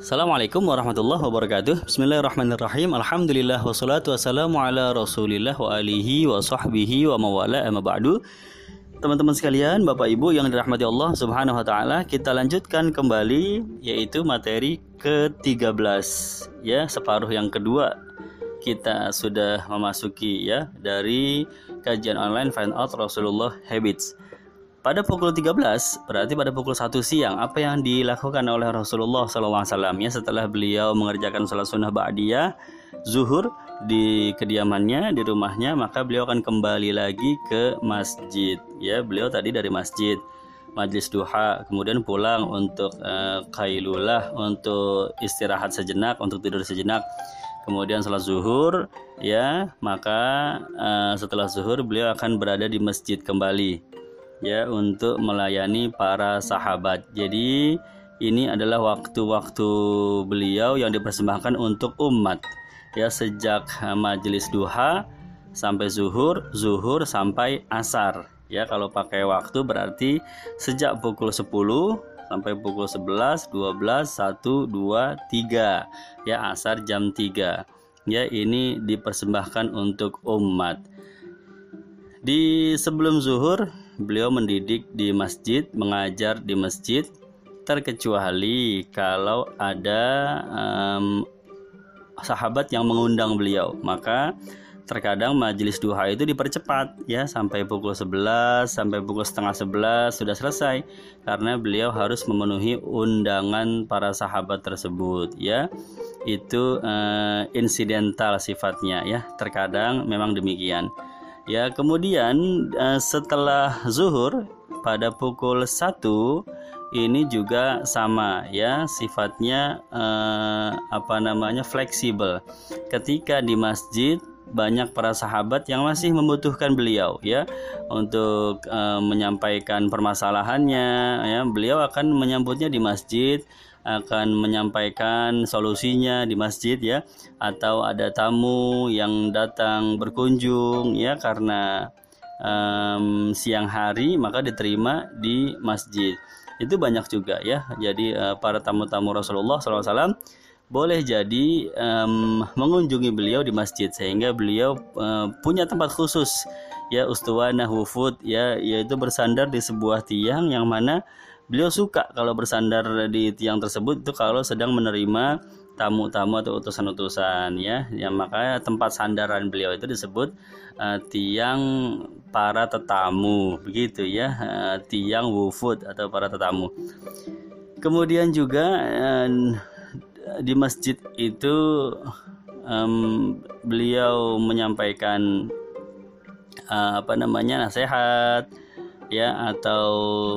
Assalamualaikum warahmatullahi wabarakatuh. Bismillahirrahmanirrahim. Alhamdulillah wassalatu wassalamu ala Rasulillah wa alihi wa sahbihi wa mawala amma ba'du. Teman-teman sekalian, Bapak Ibu yang dirahmati Allah Subhanahu wa taala, kita lanjutkan kembali yaitu materi ke-13 ya, separuh yang kedua. Kita sudah memasuki ya dari kajian online Find Out Rasulullah Habits. Pada pukul 13, berarti pada pukul 1 siang, apa yang dilakukan oleh Rasulullah SAW ya, setelah beliau mengerjakan salat sunnah ba'diyah zuhur di kediamannya, di rumahnya, maka beliau akan kembali lagi ke masjid ya. Beliau tadi dari masjid majlis duha, kemudian pulang untuk qailulah, untuk istirahat sejenak, untuk tidur sejenak. Kemudian salat zuhur ya, maka setelah zuhur beliau akan berada di masjid kembali ya, untuk melayani para sahabat. Jadi ini adalah waktu-waktu beliau yang dipersembahkan untuk umat ya, sejak majelis duha sampai zuhur, zuhur sampai asar ya. Kalau pakai waktu berarti sejak pukul 10 sampai pukul 11, 12, 1, 2, 3 ya, asar jam 3 ya. Ini dipersembahkan untuk umat. Di sebelum zuhur beliau mendidik di masjid, mengajar di masjid, terkecuali kalau ada sahabat yang mengundang beliau, maka terkadang majelis duha itu dipercepat ya, sampai pukul 11, sampai pukul setengah 11 sudah selesai, karena beliau harus memenuhi undangan para sahabat tersebut ya. Itu insidental sifatnya ya, terkadang memang demikian ya. Kemudian setelah zuhur pada pukul 1 ini juga sama ya, sifatnya fleksibel. Ketika di masjid banyak para sahabat yang masih membutuhkan beliau ya, untuk menyampaikan permasalahannya ya, beliau akan menyambutnya di masjid, akan menyampaikan solusinya di masjid ya. Atau ada tamu yang datang berkunjung ya, karena siang hari, maka diterima di masjid. Itu banyak juga ya. Jadi para tamu-tamu Rasulullah SAW boleh jadi mengunjungi beliau di masjid, sehingga beliau punya tempat khusus ya, ustuwanah wufud ya, yaitu bersandar di sebuah tiang yang mana beliau suka kalau bersandar di tiang tersebut itu kalau sedang menerima tamu-tamu atau utusan-utusan ya. Makanya tempat sandaran beliau itu disebut tiang para tetamu, begitu ya, tiang wufud atau para tetamu. Kemudian juga di masjid itu beliau menyampaikan nasihat ya, atau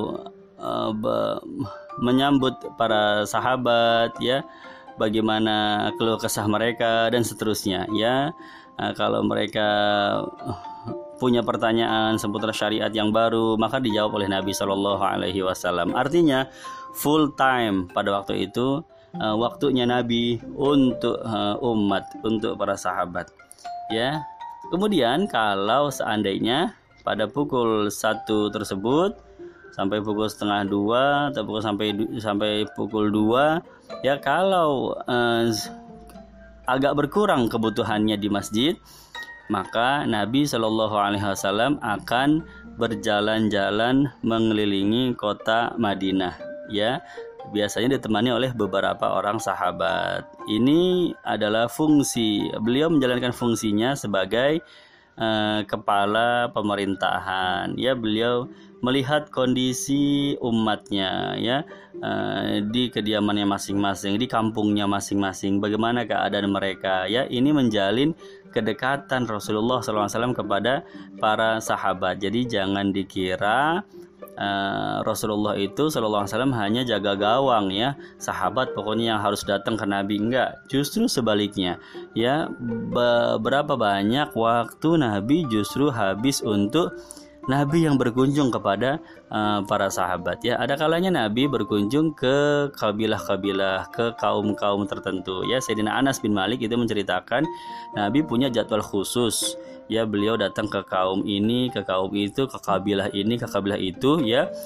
menyambut para sahabat ya, bagaimana keluh kesah mereka dan seterusnya ya. Kalau mereka punya pertanyaan seputar syariat yang baru, maka dijawab oleh Nabi Shallallahu Alaihi Wasallam. Artinya full time pada waktu itu, waktunya Nabi untuk umat, untuk para sahabat ya. Kemudian kalau seandainya pada pukul 1 tersebut sampai pukul setengah 2 atau sampai pukul 2 ya, kalau agak berkurang kebutuhannya di masjid, maka Nabi Shallallahu Alaihi Wasallam akan berjalan-jalan mengelilingi kota Madinah ya, biasanya ditemani oleh beberapa orang sahabat. Ini adalah fungsi beliau, menjalankan fungsinya sebagai kepala pemerintahan ya. Beliau melihat kondisi umatnya ya, di kediamannya masing-masing, di kampungnya masing-masing, bagaimana keadaan mereka ya. Ini menjalin kedekatan Rasulullah SAW kepada para sahabat. Jadi jangan dikira Rasulullah itu SAW hanya jaga gawang ya, sahabat pokoknya yang harus datang ke Nabi. Enggak, justru sebaliknya ya. Berapa banyak waktu Nabi justru habis untuk Nabi yang berkunjung kepada para sahabat ya. Ada kalanya Nabi berkunjung ke kabilah-kabilah, ke kaum-kaum tertentu ya. Sayyidina Anas bin Malik itu menceritakan Nabi punya jadwal khusus ya, beliau datang ke kaum ini, ke kaum itu, ke kabilah ini, ke kabilah itu ya.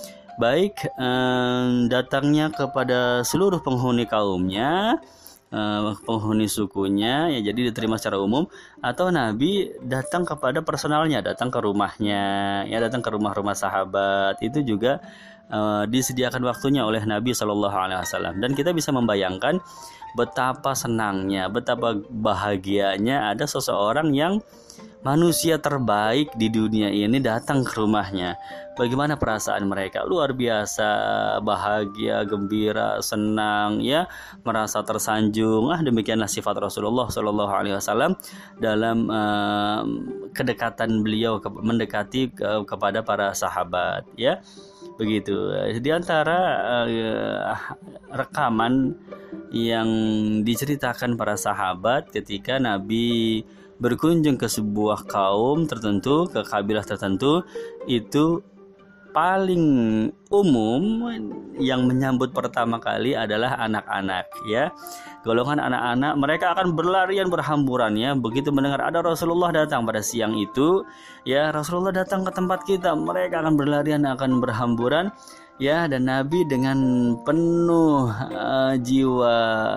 baik datangnya kepada seluruh penghuni kaumnya, penghuni sukunya, ya jadi diterima secara umum, atau Nabi datang kepada personalnya, datang ke rumahnya, ya datang ke rumah-rumah sahabat, itu juga disediakan waktunya oleh Nabi Shallallahu Alaihi Wasallam. Dan kita bisa membayangkan betapa senangnya, betapa bahagianya ada seseorang yang manusia terbaik di dunia ini datang ke rumahnya. Bagaimana perasaan mereka? Luar biasa, bahagia, gembira, senang, ya, merasa tersanjung. Demikianlah sifat Rasulullah Shallallahu Alaihi Wasallam dalam kedekatan beliau mendekati kepada para sahabat, ya. Begitu. Di antara rekaman yang diceritakan para sahabat ketika Nabi berkunjung ke sebuah kaum tertentu, ke kabilah tertentu, itu paling umum yang menyambut pertama kali adalah anak-anak, ya. Golongan anak-anak, mereka akan berlarian berhamburan, ya. Begitu mendengar ada Rasulullah datang pada siang itu, ya, Rasulullah datang ke tempat kita, mereka akan berlarian, akan berhamburan, ya. Dan Nabi dengan penuh jiwa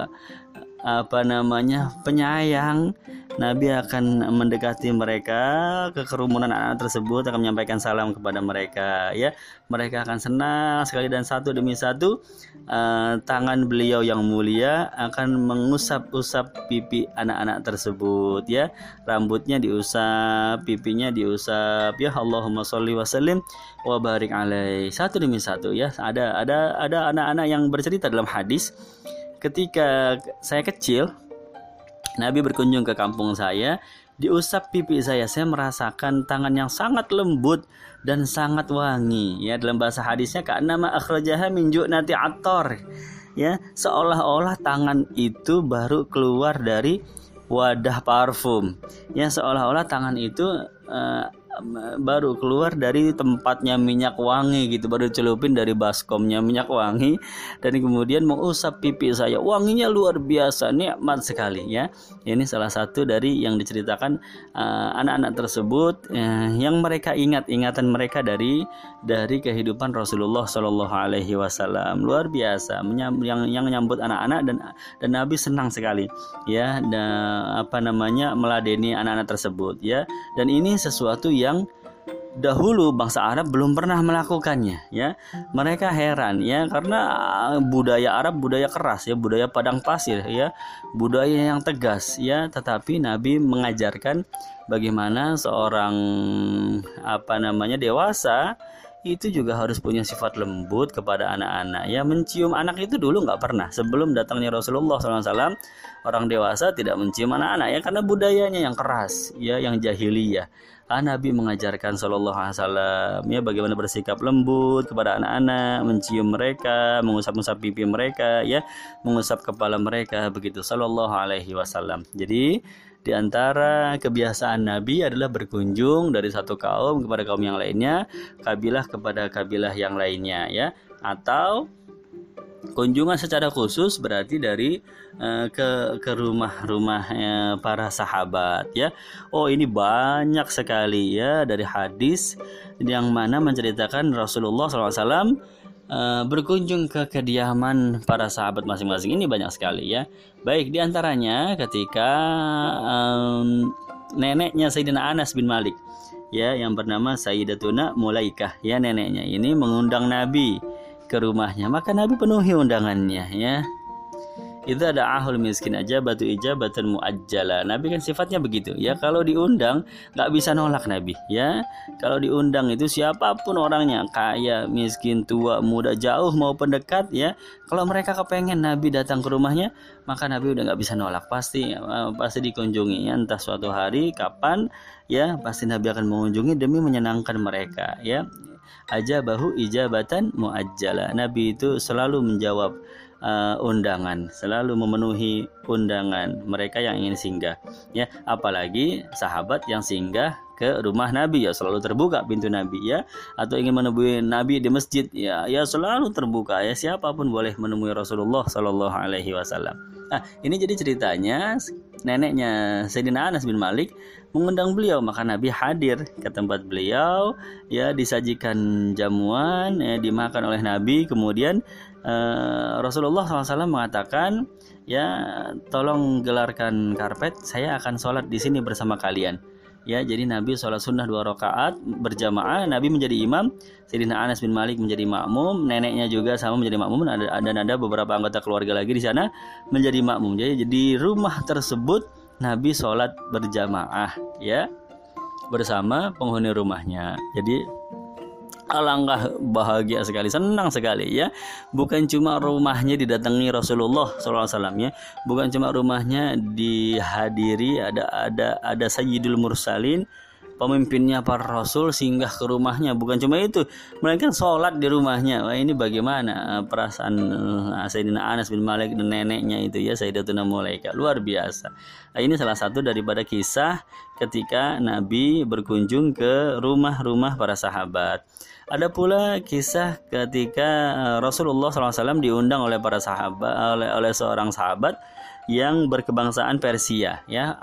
penyayang, Nabi akan mendekati mereka, ke kerumunan anak tersebut, akan menyampaikan salam kepada mereka, ya. Mereka akan senang sekali, dan satu demi satu tangan beliau yang mulia akan mengusap-usap pipi anak-anak tersebut, ya. Rambutnya diusap, pipinya diusap, ya. Allahumma sholli wa sallim wa barik alaihi. Satu demi satu, ya. Ada anak-anak yang bercerita dalam hadis, ketika saya kecil, Nabi berkunjung ke kampung saya, diusap pipi saya merasakan tangan yang sangat lembut dan sangat wangi, ya. Dalam bahasa hadisnya, ka'annama akhrajaha min ju'nati attar, ya, seolah-olah tangan itu baru keluar dari wadah parfum, ya, seolah-olah tangan itu baru keluar dari tempatnya minyak wangi gitu, baru celupin dari baskomnya minyak wangi, dan kemudian mengusap pipi saya, wanginya luar biasa, nikmat sekali, ya. Ini salah satu dari yang diceritakan anak-anak tersebut, yang mereka ingatan mereka dari kehidupan Rasulullah Shallallahu Alaihi Wasallam, luar biasa, yang menyambut anak-anak, dan Nabi senang sekali, ya, meladeni anak-anak tersebut, ya. Dan ini sesuatu yang dahulu bangsa Arab belum pernah melakukannya, ya. Mereka heran, ya, karena budaya Arab budaya keras, ya, budaya padang pasir, ya, budaya yang tegas, ya. Tetapi Nabi mengajarkan bagaimana seorang dewasa itu juga harus punya sifat lembut kepada anak-anak, ya. Mencium anak itu dulu nggak pernah, sebelum datangnya Rasulullah SAW, orang dewasa tidak mencium anak-anak, ya, karena budayanya yang keras, ya, yang jahiliyah. Nabi mengajarkan Sallallahu Alaihi Wasallam, ya, bagaimana bersikap lembut kepada anak-anak, mencium mereka, mengusap-usap pipi mereka, ya, mengusap kepala mereka, begitu Sallallahu Alaihi Wasallam. Jadi di antara kebiasaan Nabi adalah berkunjung dari satu kaum kepada kaum yang lainnya, kabilah kepada kabilah yang lainnya, ya, atau kunjungan secara khusus berarti dari ke rumah-rumah para sahabat, ya. Oh, ini banyak sekali, ya, dari hadis yang mana menceritakan Rasulullah SAW berkunjung ke kediaman para sahabat masing-masing. Ini banyak sekali, ya. Baik, diantaranya ketika neneknya Sayyidina Anas bin Malik, ya, yang bernama Sayyidatuna Mulaikah, ya, neneknya ini mengundang Nabi ke rumahnya, maka Nabi penuhi undangannya, ya. Itu ada ahul miskin aja batu ijabatan muajjala. Nabi kan sifatnya begitu, ya. Kalau diundang nggak bisa nolak Nabi, ya. Kalau diundang itu siapapun orangnya, kaya, miskin, tua, muda, jauh maupun dekat, ya. Kalau mereka kepengen Nabi datang ke rumahnya, maka Nabi udah nggak bisa nolak, pasti dikunjungi, ya. Entah suatu hari kapan, ya, pasti Nabi akan mengunjungi demi menyenangkan mereka, ya. Ajabahu ijabatan muajjala. Nabi itu selalu menjawab undangan, selalu memenuhi undangan mereka yang ingin singgah, ya. Apalagi sahabat yang singgah ke rumah Nabi, ya, selalu terbuka pintu Nabi, ya. Atau ingin menemui Nabi di masjid, ya selalu terbuka, ya. Siapapun boleh menemui Rasulullah Sallallahu Alaihi Wasallam. Ini jadi ceritanya neneknya Sayyidina Anas bin Malik mengundang beliau, maka Nabi hadir ke tempat beliau, ya disajikan jamuan, ya dimakan oleh Nabi. Kemudian Rasulullah SAW mengatakan, ya tolong gelarkan karpet, saya akan sholat di sini bersama kalian. Ya, jadi Nabi sholat sunnah 2 rakaat berjamaah, Nabi menjadi imam, Sayyidina Anas bin Malik menjadi makmum, neneknya juga sama menjadi makmum, dan ada beberapa anggota keluarga lagi di sana menjadi makmum. Jadi di rumah tersebut Nabi sholat berjamaah, ya bersama penghuni rumahnya. Jadi alangkah bahagia sekali, senang sekali, ya. Bukan cuma rumahnya didatangi Rasulullah SAW, ya. Bukan cuma rumahnya dihadiri, ada Sayyidul Mursalin, pemimpinnya para Rasul singgah ke rumahnya. Bukan cuma itu, mereka sholat di rumahnya. Wah, ini bagaimana perasaan Sayyidina Anas bin Malik dan neneknya itu, ya, Sayyidatuna Mulaika, luar biasa. Nah, ini salah satu daripada kisah ketika Nabi berkunjung ke rumah-rumah para sahabat. Ada pula kisah ketika Rasulullah SAW diundang oleh para sahabat, oleh seorang sahabat yang berkebangsaan Persia, ya,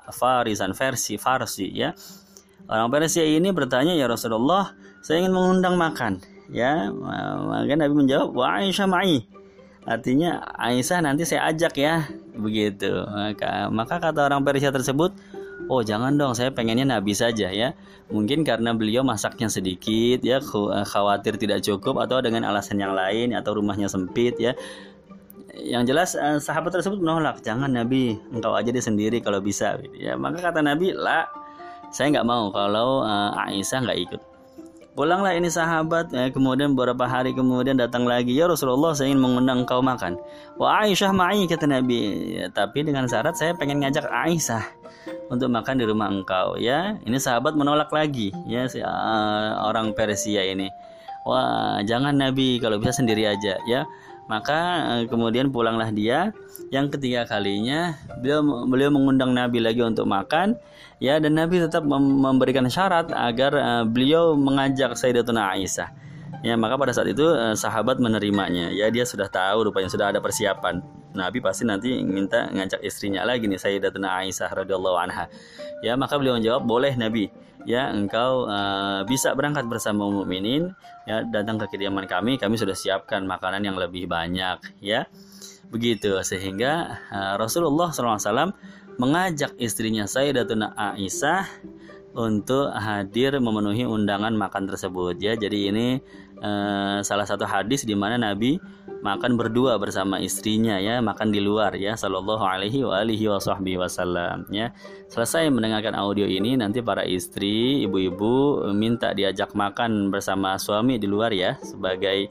Farsi, ya. Orang Persia ini bertanya, ya Rasulullah, saya ingin mengundang makan, ya. Maka Nabi menjawab, wa Aisyah ma'i, artinya Aisyah nanti saya ajak, ya, begitu. Maka kata orang Persia tersebut, oh jangan dong, saya pengennya Nabi saja, ya. Mungkin karena beliau masaknya sedikit, ya, khawatir tidak cukup, atau dengan alasan yang lain, atau rumahnya sempit, ya. Yang jelas sahabat tersebut menolak, jangan Nabi, engkau aja dia sendiri kalau bisa, ya. Maka kata Nabi, lah, saya nggak mau kalau Aisyah nggak ikut. Pulanglah ini sahabat, kemudian beberapa hari kemudian datang lagi, ya Rasulullah, saya ingin mengundang engkau makan. Wah, Aisyah ma'i, kata Nabi, ya, tapi dengan syarat saya pengen ngajak Aisyah untuk makan di rumah engkau, ya. Ini sahabat menolak lagi, ya, orang Persia ini. Wah, jangan Nabi, kalau bisa sendiri aja, ya. Maka kemudian pulanglah dia. Yang ketiga kalinya beliau mengundang Nabi lagi untuk makan, ya, dan Nabi tetap memberikan syarat agar beliau mengajak Sayyidatuna Aisyah. Ya, maka pada saat itu sahabat menerimanya. Ya, dia sudah tahu rupanya sudah ada persiapan. Nabi pasti nanti minta ngajak istrinya lagi nih, Sayyidatuna Aisyah radhiyallahu anha. Ya, maka beliau menjawab, boleh Nabi. Ya, engkau bisa berangkat bersama mukminin, ya, datang ke kediaman kami sudah siapkan makanan yang lebih banyak, ya. Begitu, sehingga Rasulullah SAW mengajak istrinya Sayyidatuna Aisyah untuk hadir memenuhi undangan makan tersebut, ya. Jadi ini salah satu hadis di mana Nabi makan berdua bersama istrinya, ya, makan di luar, ya, sallallahu alaihi wa alihi wasallam, ya. Selesai mendengarkan audio ini, nanti para istri, ibu-ibu minta diajak makan bersama suami di luar, ya, sebagai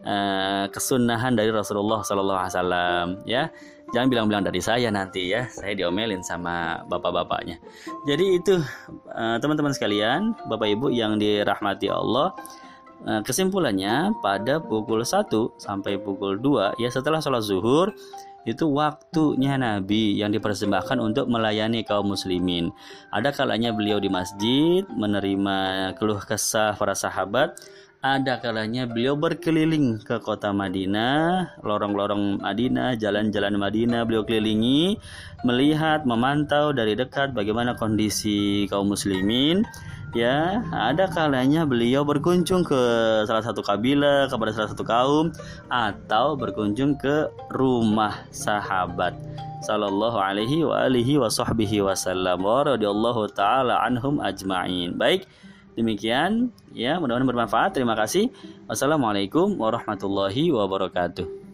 kesunahan dari Rasulullah sallallahu alaihi wasallam, ya. Jangan bilang-bilang dari saya nanti, ya, saya diomelin sama bapak-bapaknya. Jadi itu teman-teman sekalian, bapak ibu yang dirahmati Allah. Kesimpulannya, pada pukul 1 sampai pukul 2, ya, setelah sholat zuhur, itu waktunya Nabi yang dipersembahkan untuk melayani kaum muslimin. Ada kalanya beliau di masjid menerima keluh kesah para sahabat. Ada kalanya beliau berkeliling ke kota Madinah, lorong-lorong Madinah, jalan-jalan Madinah beliau kelilingi, melihat, memantau dari dekat bagaimana kondisi kaum muslimin. Ya, ada kalanya beliau berkunjung ke salah satu kabilah, kepada salah satu kaum, atau berkunjung ke rumah sahabat sallallahu alaihi wa alihi wa sahbihi wasallam wa radhiyallahu taala anhum ajma'in. Baik, demikian, ya, mudah-mudahan bermanfaat. Terima kasih. Wassalamualaikum warahmatullahi wabarakatuh.